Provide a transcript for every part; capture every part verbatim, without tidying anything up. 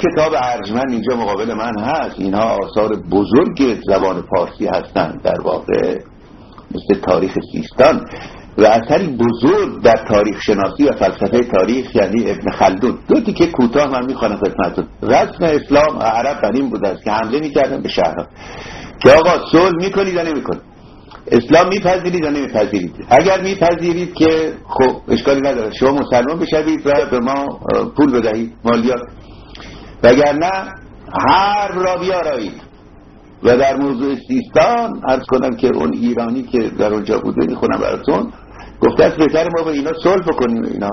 کتاب ارجمند اینجا مقابل من هست. اینها آثار بزرگ زبان پارسی هستند در واقع، مثل تاریخ سیستان و اثری بزرگ در تاریخ شناسی و فلسفه تاریخ، یعنی ابن خلدون. دو تیکه کوتاه من میخوانم خدمتتون. رسم اسلام عرب بر این بوده است که حمله میکردن به شهرها که آقا صلح میکنید یا نمیکنید، اسلام میپذیرید یا نمیپذیرید. اگر میپذیرید که خب اشکالی نداره، شما مسلمان بشوید و به ما پول بدهید، مالیات، وگرنه حرب را بیارایید. و در موضوع سیستان عرض کنم که اون ایرانی که در اونجا بوده میخونم براتون، گفته است بهتر ما با اینا صلح بکنیم. اینا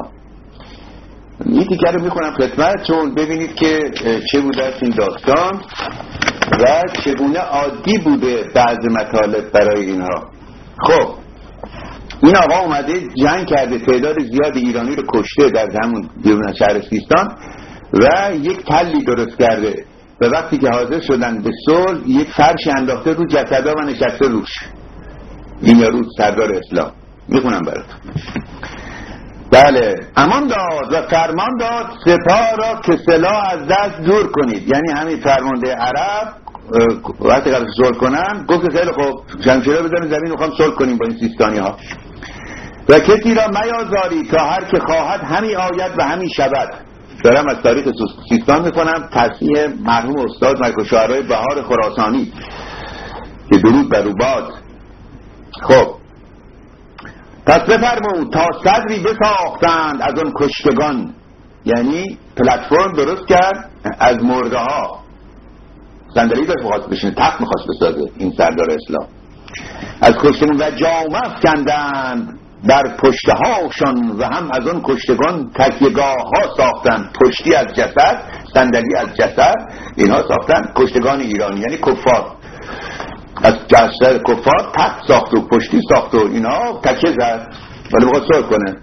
این تیکه رو میخونم خدمت چون ببینید که چه بوده است این داستان و چگونه عادی بوده بعض مطالب برای اینها. خب این آقا اومده جنگ کرده، تعداد زیاد ایرانی رو کشته در همون بیرون شهر سیستان و یک تلی درست کرده و وقتی که حاضر شدن به صلح یک فرش انداخته رو جسدا و نشسته روش. این یارو سردار اسلام، میخونم براتون. بله، امان داد و فرمان داد سپاه را که سلاح از دست دور کنید. یعنی همین فرمانده عرب وقتی که صلح کنن گفت خیلی خوب شمشیره بزنید زمین، میخوام صلح کنیم با این سیستانی ها و کسی را میازاری تا هر که خواهد همی آید و همی شود. دارم از تاریخ سیستان میکنم، تصحیح مرحوم استاد ملک شعرهای بهار خراسانی که درود بر او باد. خب پس بفرمود تا صدری بساختند از اون کشتگان، یعنی پلتفرم درست کرد از مرده ها. صندلی داشت میخواست بشینه، تخت میخواست بسازه این سردار اسلام. از کشتگان و جامه افکندند بر پشته هاشان و هم از اون کشتگان تکیهگاه ها ساختند. پشتی از جسد، صندلی از جسد، اینها ساختند. کشتگان ایرانی یعنی کفار، از جسد کفار تخت ساخت و پشتی ساخت و اینها تکیه زد ولی بخواد صلح کنه.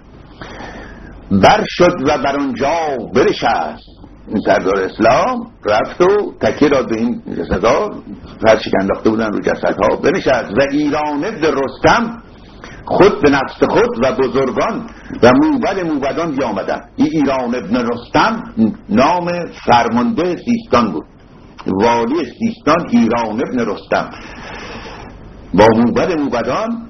بر شد و بر اونجا برشست. این سردار اسلام رفت و تکیه داد به این جسدها، فرشی که انداخته بودن رو جسدها، بنشست. و ایران ابن رستم خود به نفس خود و بزرگان و موبد موبدان بیامدن. این ایران ابن رستم نام فرمانده سیستان بود، والی سیستان ایران ابن رستم با موبد موبدان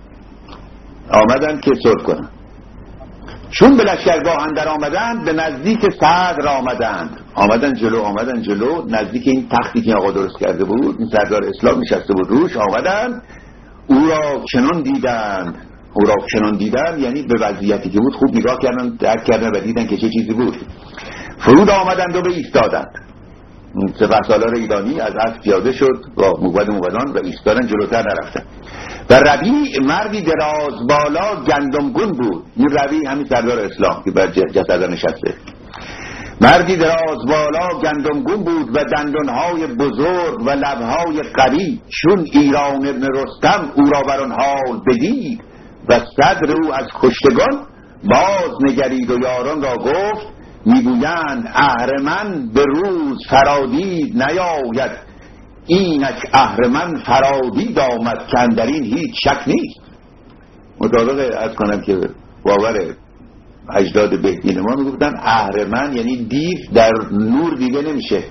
آمدن که صلح کنن. چون به لشکرگاه اندر آمدن به نزدیک صدر آمدند. آمدن جلو آمدن جلو نزدیک این تختی که آقا درست کرده بود، این سردار اسلام نشسته بود روش. آمدن او را چنان دیدند، او را چنان دیدن یعنی به وضعیتی که بود خوب نگاه کردن، درک کردن و دیدن که چه چیزی بود. فرود آمدند و به ایستادند. سپهسالار ایرانی از اسب پیاده شد با موبد موبدان و ایستادن، جلوتر نرفتن. و روی مردی دراز بالا گندمگون بود. این روی همین سردار اسلام که بر جسد نشسته. مردی دراز بالا گندمگون بود و دندانهای بزرگ و لبهای قوی. چون ایران ابن رستم او را بر آن حال بدید و صدر او از کشتگان باز نگرید و یاران را گفت میگویند اهرمن به روز فرادید نیاید، اینک اهرمن فرادید آمد که اندر این هیچ شک نیست. مطابق از کنم که باور اجداد بهدین ما میگفتن اهرمن یعنی دیو در نور دیده نمیشه.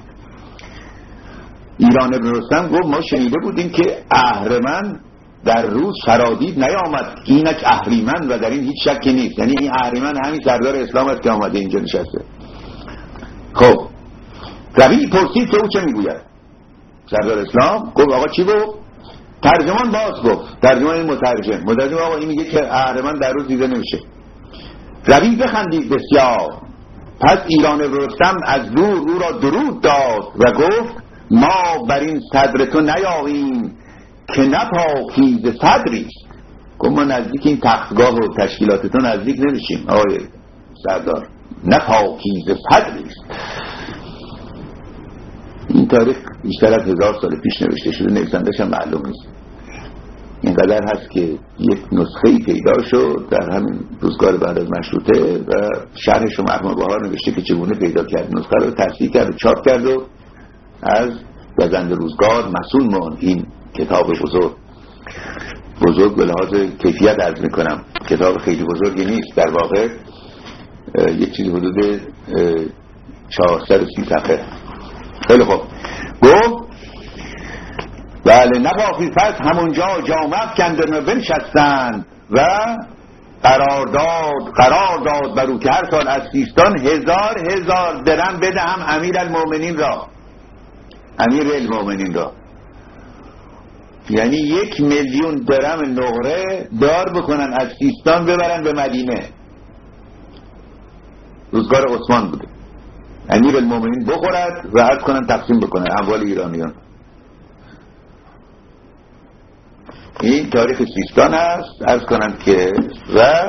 ایران ابن رستم گفت ما شنیده بودیم که اهرمن در روز فرادید نیامد، اینک اهریمن و در این هیچ شکی نیست. یعنی این اهریمن همین سردار اسلام است که آمده اینجا نشسته. خب روی پرسید که او چه میگوید. سردار اسلام گفت آقا چی گفت؟ ترجمان باز گفت، ترجمان این مترجم مترجم آقا این میگه که اهریمن در روز دیده نمیشه. روی بخندید بسیار. پس ایران رستم از دور او را درود داد و گفت ما بر این صدر تو نیاییم که نپاکیز صدریست. گفت ما نزدیک این تختگاه و تشکیلات تو نزدیک نمیشیم آقای سردار، نپاکیز صدریست. این تاریخ بیشتر از هزار سال پیش نوشته شده، نویسنده‌ش هم معلوم نیست. اینقدر هست که یک نسخه‌ای پیدا شد در همین روزگار بعد از مشروطه و شرحش رو مرحوم بهار نوشته که چگونه پیدا کرد، نسخه رو تصحیح کرد و چاپ کرد و از گزند روزگار مسئول ماند. این کتاب بزرگ بزرگ به لحاظ کیفیت عرض میکنم، کتاب خیلی بزرگی نیست، در واقع یک چیزی حدود چهارصد و سی صفحه خیلی خوب. گفت بله نبافی پس همونجا جامه افکندن و بنشستند و قرار داد قرار داد برو که هر سال از سیستان هزار هزار درم بدهم امیر المومنین را، امیر المومنین را، یعنی یک میلیون درم نقره دار بکنن از سیستان ببرن به مدینه. روزگار عثمان بوده. امیر المومنین بخورد و عرض کنن تقسیم بکنن اموال ایرانیان. این تاریخ سیستان است. عرض کنن که و